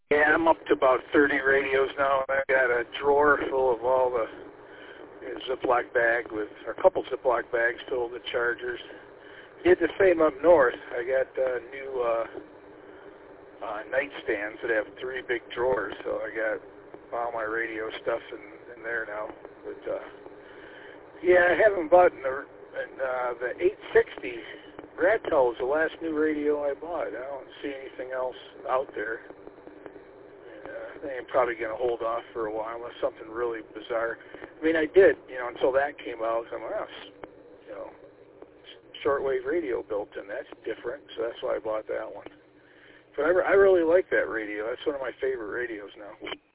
Yeah, I'm up to about 30 radios now. I've got a drawer full of all the Ziploc bag with a couple Ziploc bags filled with chargers. Did the same up north. I got new nightstands that have 3 big drawers, so I got all my radio stuff in there now. But yeah, I haven't bought the 860 Radtel is the last new radio I bought. I don't see anything else out there. I think I'm probably going to hold off for a while unless something really bizarre. I mean, I did, until that came out. I'm like, shortwave radio built in. That's different, so that's why I bought that one. But I really like that radio. That's one of my favorite radios now.